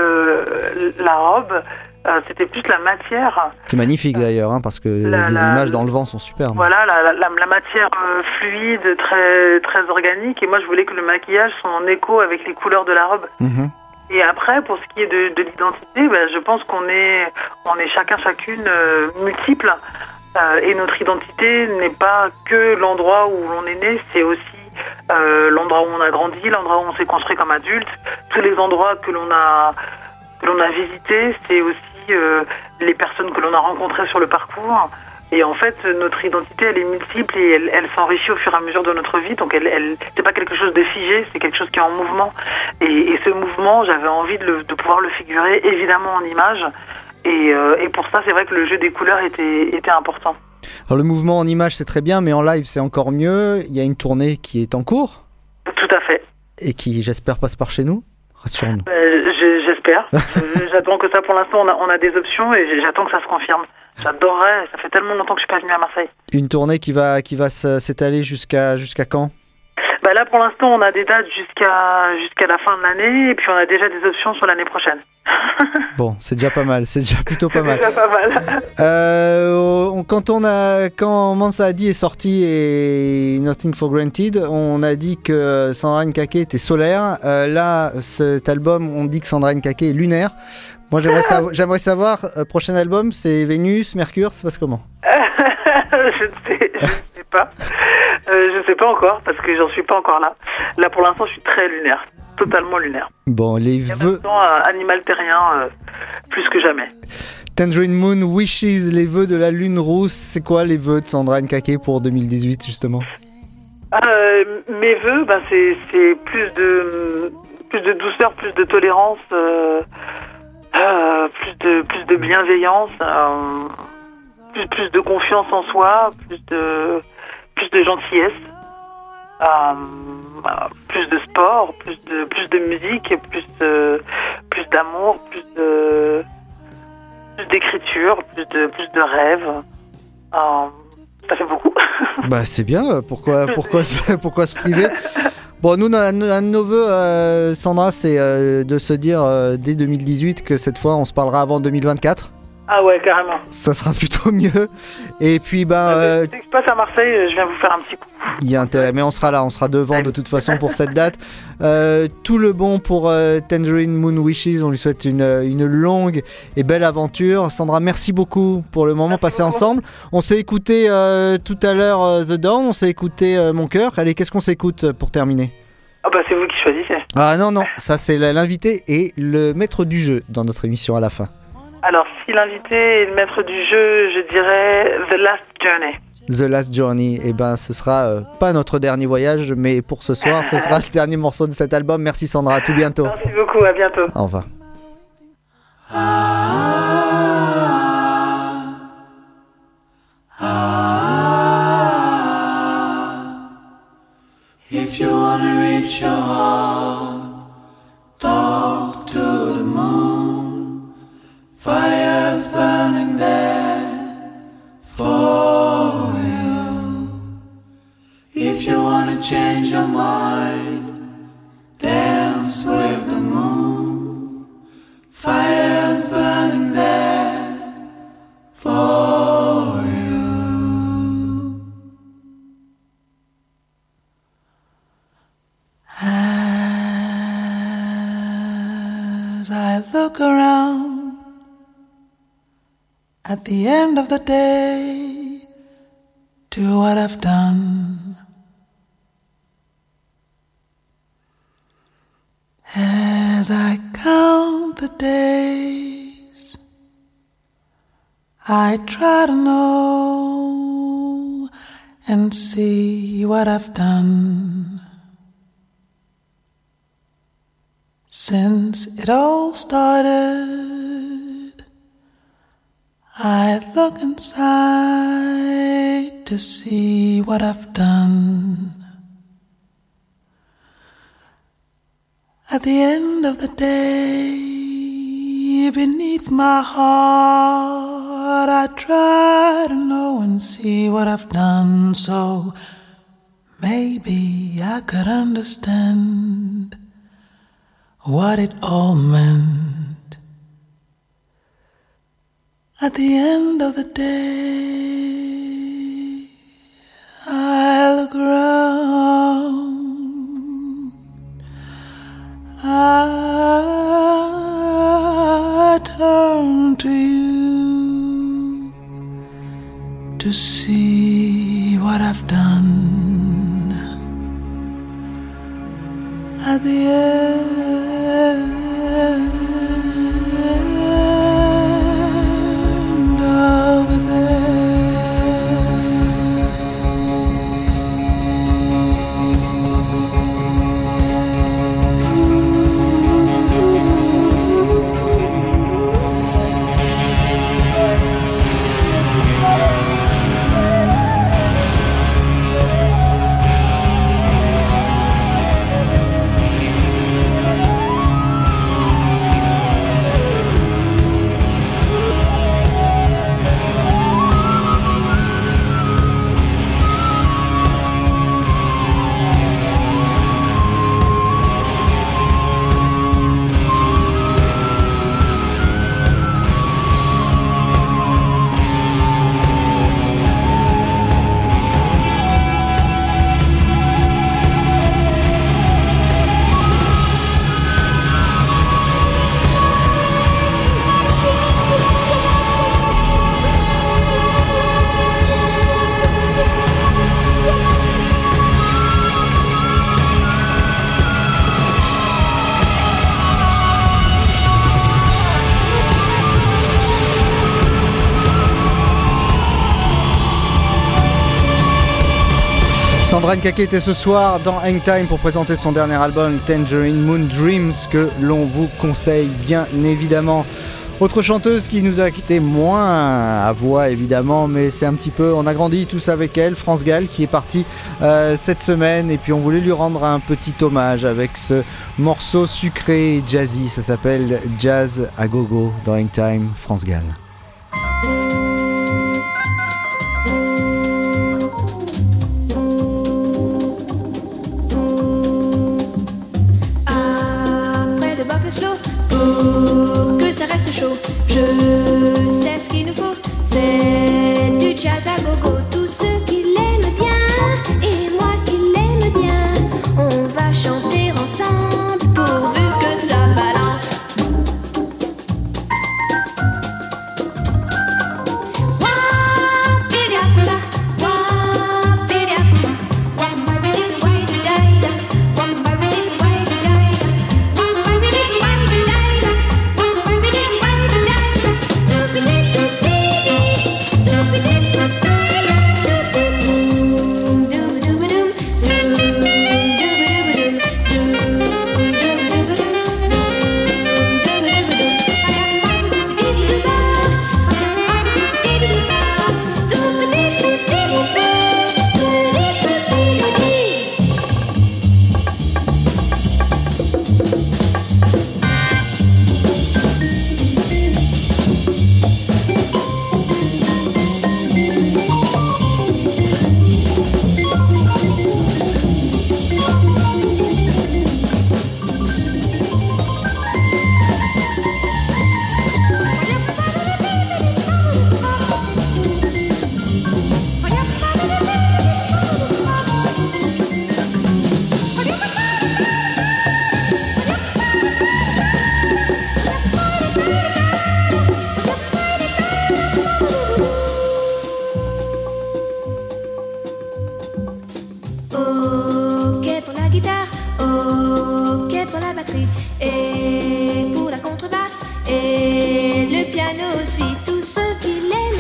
Q: le, la robe. Euh, c'était plus la matière.
N: C'est magnifique d'ailleurs, hein, parce que
Q: la,
N: les
Q: la,
N: images dans le vent sont superbes.
Q: Voilà, la, la, la matière euh, fluide, très, très organique. Et moi, je voulais que le maquillage soit en écho avec les couleurs de la robe.
N: Mmh.
Q: Et après, pour ce qui est de, de l'identité, ben, je pense qu'on est, on est chacun, chacune euh, multiple. Euh, et notre identité n'est pas que l'endroit où l'on est né, c'est aussi euh, l'endroit où on a grandi, l'endroit où on s'est construit comme adulte. Tous les endroits que l'on a, que l'on a visités, c'est aussi Euh, les personnes que l'on a rencontrées sur le parcours. Et en fait, notre identité, elle est multiple et elle, elle s'enrichit au fur et à mesure de notre vie. Donc, elle, elle, c'est pas quelque chose de figé, c'est quelque chose qui est en mouvement. Et, et ce mouvement, j'avais envie de, le, de pouvoir le figurer, évidemment, en images. Et, euh, et pour ça, c'est vrai que le jeu des couleurs était, était important.
N: Alors, le mouvement en images, c'est très bien, mais en live, c'est encore mieux. Il y a une tournée qui est en cours.
Q: Tout à fait.
N: Et qui, j'espère, passe par chez nous. Rassure-nous.
Q: Euh, je, j'espère. J'attends que ça, pour l'instant, on a, on a des options et j'attends que ça se confirme. J'adorerais, ça fait tellement longtemps que je suis pas venue à Marseille.
N: Une tournée qui va, qui va s'étaler jusqu'à, jusqu'à quand?
Q: Bah là, pour l'instant, on a des dates jusqu'à, jusqu'à la fin de l'année et puis on a déjà des options sur l'année prochaine.
N: Bon, c'est déjà pas mal, c'est déjà plutôt pas
Q: c'est
N: mal.
Q: déjà pas mal.
N: euh, on, quand on a, quand Mansa Adi est sorti et Nothing for Granted, on a dit que Sandra Nkake était solaire. Euh, là, cet album, on dit que Sandra Nkake est lunaire. Moi, j'aimerais, savo- j'aimerais savoir, euh, prochain album, c'est Vénus, Mercure, ça se passe comment?
Q: je ne sais, je ne sais pas. Euh, je ne sais pas encore parce que j'en suis pas encore là. Là, pour l'instant, je suis très lunaire. Totalement lunaire.
N: Bon, les vœux.
Q: En même temps, euh, animal terrien, euh, plus que jamais.
N: Tangerine Moon Wishes, les vœux de la lune rousse, c'est quoi les vœux de Sandra Nkake pour deux mille dix-huit justement?
Q: euh, Mes vœux, ben, c'est, c'est plus de plus de douceur, plus de tolérance, euh, euh, plus de plus de bienveillance, euh, plus plus de confiance en soi, plus de plus de gentillesse. Euh, plus de sport, plus de plus de musique, plus de plus d'amour, plus de plus d'écriture, plus de plus de rêves. Euh, ça fait beaucoup.
N: Bah c'est bien. Pourquoi pourquoi se, pourquoi se priver? Bon, nous, un, un de nos vœux, euh, Sandra, c'est euh, de se dire euh, dès deux mille dix-huit que cette fois, on se parlera avant deux mille vingt-quatre.
Q: Ah ouais, carrément.
N: Ça sera plutôt mieux. Et puis, bah...
Q: Euh, dès que je passe à Marseille, je viens vous faire un petit coup.
N: Il y a intérêt, mais on sera là, on sera devant de toute façon pour cette date. Euh, tout le bon pour euh, Tangerine Moon Wishes, on lui souhaite une, une longue et belle aventure. Sandra, merci beaucoup pour le moment merci passé beaucoup. Ensemble. On s'est écouté euh, tout à l'heure euh, The Dawn, on s'est écouté euh, Mon Cœur. Allez, qu'est-ce qu'on s'écoute pour terminer?
Q: Ah bah c'est vous qui choisissez.
N: Ah non, non, ça c'est l'invité et le maître du jeu dans notre émission à la fin.
Q: Alors, si l'invité est le maître du jeu, je dirais The Last Journey.
N: The Last Journey, et eh ben ce sera euh, pas notre dernier voyage, mais pour ce soir, ce sera le dernier morceau de cet album. Merci Sandra, à tout bientôt.
Q: Merci beaucoup, à bientôt.
N: Au revoir.
R: If you wanna reach your heart, talk to the moon. Fire's burning there for you. If you wanna change your mind, dance with the moon. Fire's burning there for you.
L: At the end of the day, do what I've done. As I count the days, I try to know and see what I've done. Since it all started, I look inside to see what I've done. At the end of the day, beneath my heart, I try to know and see what I've done. So maybe I could understand what it all meant. At the end of the day, I look around, I turn to you to see what I've done. At the end of the day, Sandra Nkake était ce soir dans Hangtime pour présenter son dernier album Tangerine Moon Dreams, que l'on vous conseille bien évidemment. Autre chanteuse qui nous a quitté, moins à voix évidemment, mais c'est un petit peu, on a grandi tous avec elle, France Gall, qui est partie euh, cette semaine, et puis on voulait lui rendre un petit hommage avec ce morceau sucré et jazzy. Ça s'appelle Jazz à Gogo dans Hangtime, France Gall.
S: Chaud. Je sais ce qu'il nous faut, c'est du jazz à gogo. Tous ceux qui l'aiment bien et moi qui l'aime bien, on va chanter ensemble pourvu que ça balance.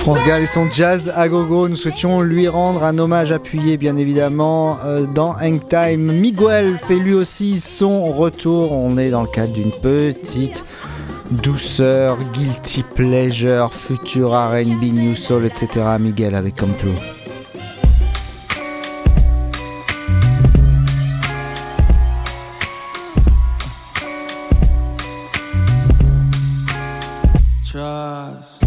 L: France Gall et son jazz à gogo, nous souhaitions lui rendre un hommage appuyé bien évidemment euh, dans Hang Time. Miguel fait lui aussi son retour, on est dans le cadre d'une petite douceur, guilty pleasure, future R and B, new soul, et cetera. Miguel avec Come Through.
P: Trust.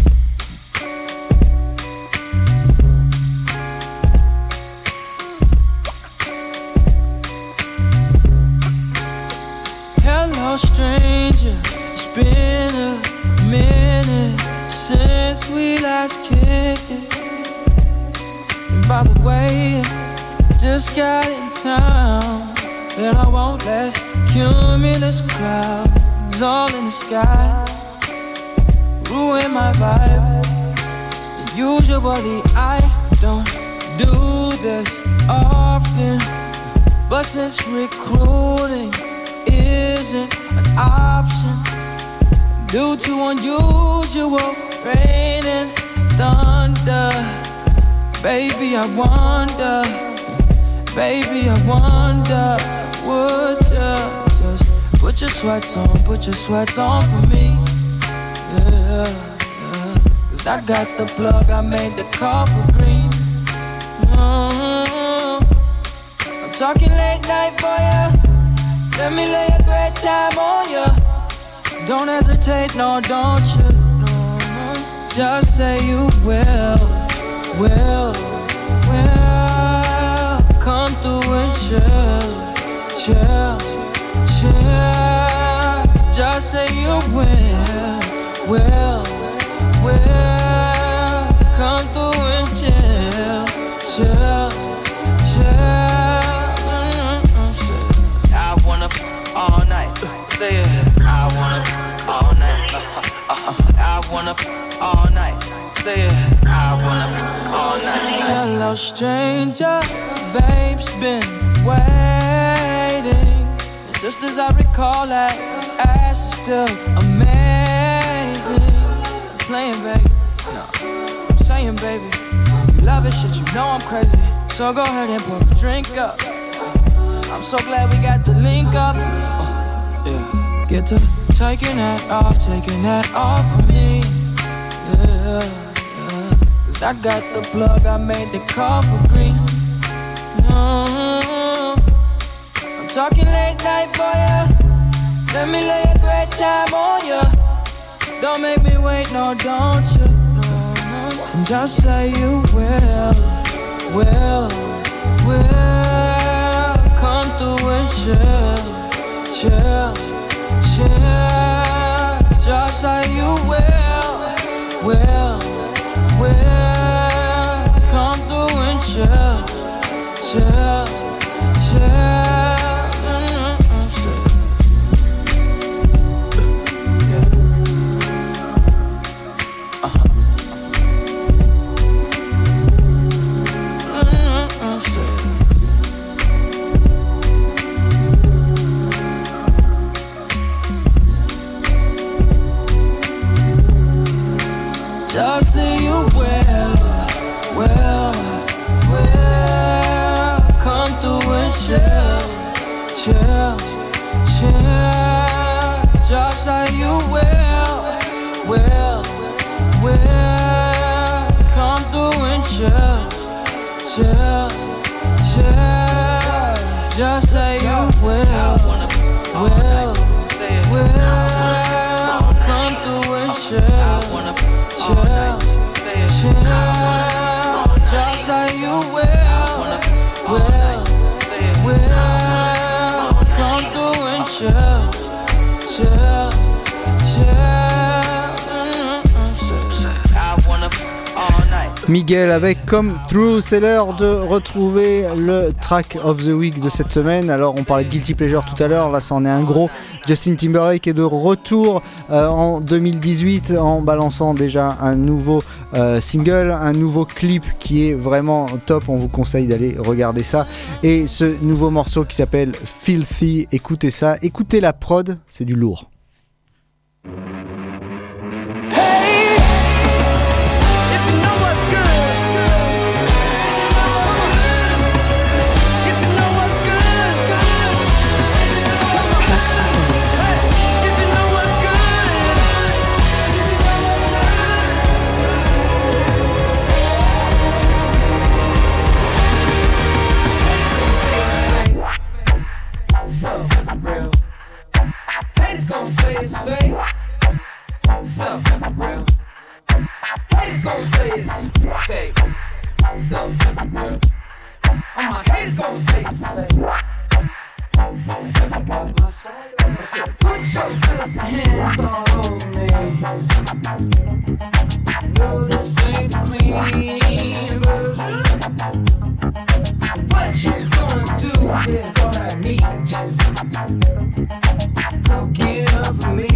P: Hello, stranger. It's been a minute since we last kicked it. And by the way, just got in town, and I won't let cumulus clouds all in the sky ruin my vibe. And usually I don't do this often, but since recruiting isn't an option due to unusual rain and thunder, baby I wonder, baby I wonder, would you just put your sweats on, put your sweats on for me? Yeah, yeah. Cause I got the plug, I made the call for green. Mm-hmm. I'm talking late night for ya. Let me lay a great time on ya. Don't hesitate, no, don't you? No, no. Just say you will, will, will. Come through and chill, chill, chill. Just say you will, will, will. Come through and chill, chill, chill. I wanna all night, say it. I wanna all night. Uh, uh, uh, I wanna all night, say it. I wanna all night. Hello, stranger. Vape's been waiting. And just as I recall, that ass is still amazing. I'm playing, baby. No, I'm saying, baby. You love it, shit. You know I'm crazy. So go ahead and pour a drink up. I'm so glad we got to link up. Uh, yeah. Get to taking that off, taking that off for me. Yeah, yeah. Cause I got the plug, I made the call for green. Mm-hmm. I'm talking late night for ya. Let me lay a great time on ya. Don't make me wait, no, don't you? No, no. And just say you will, will, will. Come through and chill, chill, chill. Just say you will, will, will. Come through and chill, chill, chill. Mm-hmm. Say. Yeah. Uh-huh. Mm-hmm. Say. Just say you will, will, will. Come through and chill, chill, chill. Just say you will, will, will. Come through and chill, chill, chill. Just say you will, will, will. Come through and chill. Chill, chill. Just say you will, will, will. Come through and chill, chill, chill. Mm-hmm. I wanna all night.
L: Miguel avec Come Through, c'est l'heure de retrouver le track of the week de cette semaine. Alors on parlait de Guilty Pleasure tout à l'heure, là ça en est un gros. Justin Timberlake est de retour euh, en deux mille dix-huit en balançant déjà un nouveau euh, single, un nouveau clip qui est vraiment top, on vous conseille d'aller regarder ça. Et ce nouveau morceau qui s'appelle Filthy, écoutez ça, écoutez la prod, c'est du lourd.
R: Hey, if you know Haters gon' say it's fake. So real. Haters gon' say it's fake. So real. All my haters gon' say it's fake. I guess I got my soul. I said, put your filthy hands all over me. No, this ain't the clean version. What you gonna do with all that meat? Cook it up for me,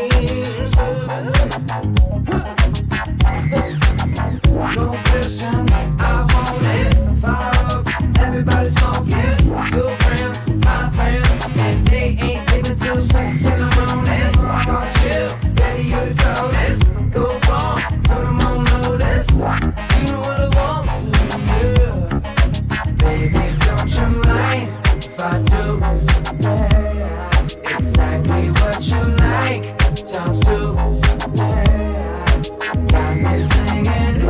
R: no question, I want it. Fire up, everybody smoking. Your friends, my friends, and they ain't living till six in the morning. Can't chill, baby, you the coldest. Go from, put them on notice. You know what I want, yeah. Baby, don't you mind if I do? Yeah, exactly what you like. Times two, yeah. Got me singing,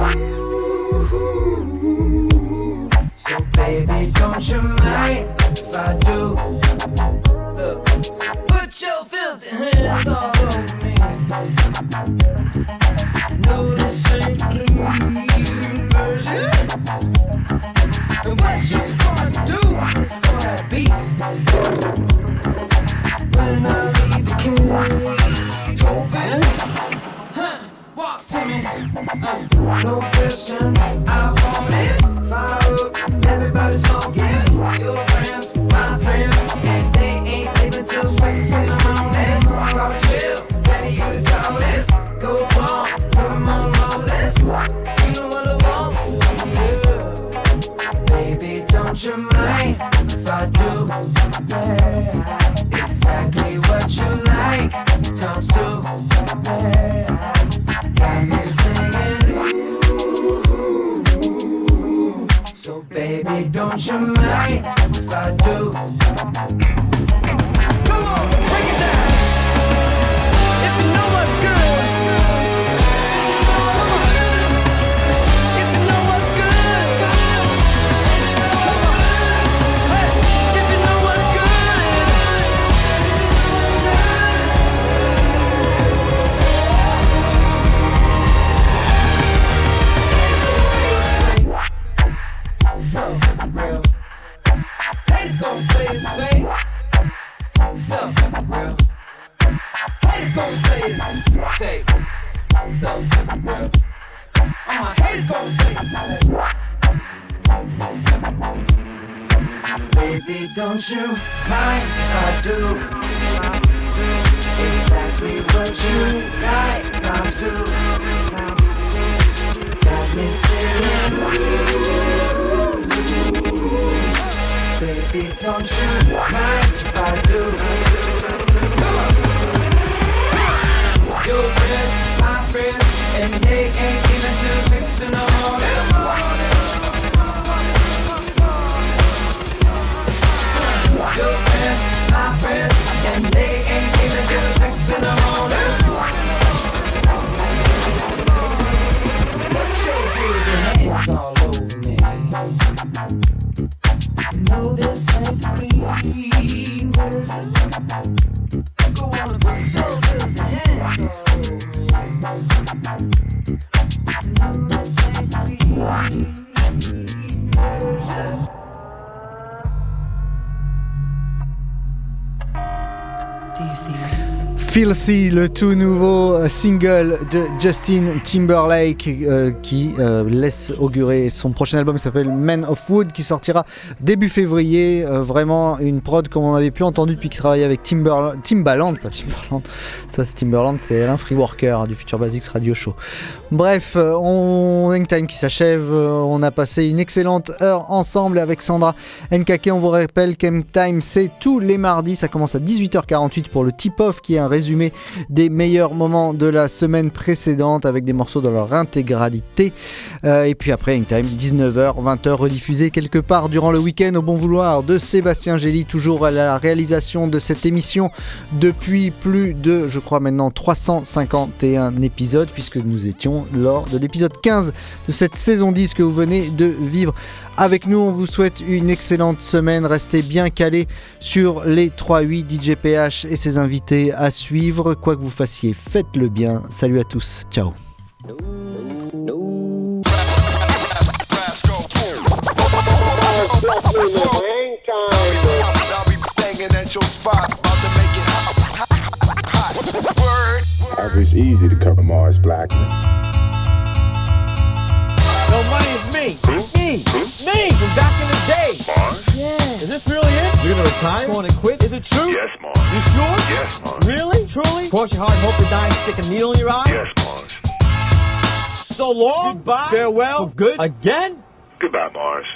R: ooh. So baby, don't you mind if I do? Look, put your filthy hands all over me. No, this ain't the clean version. And what you gonna do for that beast? When I leave the cage open, huh? Walk to me, uh, no question, I want it. Fire up, everybody smoking. Your friends, my friends, and they ain't leaving till six in the morning. Come chill, baby, you the coldest. Go from, put them on notice. You know what I want, yeah. Baby, don't you mind if I do? Yeah, exactly what you like. Times two, yeah. Got me singing, ooh. So baby, don't you mind if I do? Come on, break it down. If you know what's good, if you know what's good, come on. Hey, if you know what's good. So real. Haters gon' say it's fake. So real. Haters gon' say it's fake. So real. All my haters gon' say it's fake. Baby, don't you mind if I do? Exactly what you like. Times two. Got me singing. Baby, don't you mind if I do? Your friends, my friends, and they ain't even till six in the morning. Your friends, my friends, and they ain't even till six in the morning. So put your filthy hands all over me. No, this ain't the clean version. Go on and put your filthy hands all over me. No, this ain't the clean version.
D: Do you see me?
L: Filthy, le tout nouveau single de Justin Timberlake euh, qui euh, laisse augurer son prochain album qui s'appelle Man of Wood qui sortira début février. Euh, vraiment une prod comme on avait pu entendre depuis qu'il travaillait avec Timberland, Timbaland, pas Timberland. Ça c'est Timberland, c'est Alain Freeworker hein, du Future Basics Radio Show. Bref, euh, on Hangtime qui s'achève. Euh, on a passé une excellente heure ensemble avec Sandra N K K. On vous rappelle qu'Hangtime c'est tous les mardis. Ça commence à dix-huit heures quarante-huit pour le tip-off qui est un résumé des meilleurs moments de la semaine précédente avec des morceaux dans leur intégralité. Euh, et puis après Hangtime, dix-neuf heures, vingt heures rediffusé quelque part durant le week-end au bon vouloir de Sébastien Gély, toujours à la réalisation de cette émission depuis plus de, je crois maintenant, trois cent cinquante et un épisodes puisque nous étions lors de l'épisode quinze de cette saison dix que vous venez de vivre avec nous. On vous souhaite une excellente semaine. Restez bien calés sur les trois huit D J P H et ses invités à suivre. Quoi que vous fassiez, faites-le bien. Salut à tous. Ciao.
T: It's easy to cover Mars Blackman.
U: No, money is me. Who? Me. Who? Me from back in the day. Mars? Yeah. Is this really it? You're gonna retire? Want to quit? Is it true?
T: Yes, Mars.
U: You sure?
T: Yes, Mars.
U: Really? Truly? Cross your heart and hope to die and stick a needle in your eye?
T: Yes, Mars.
U: So long. Goodbye. Farewell. For good. Again?
T: Goodbye, Mars.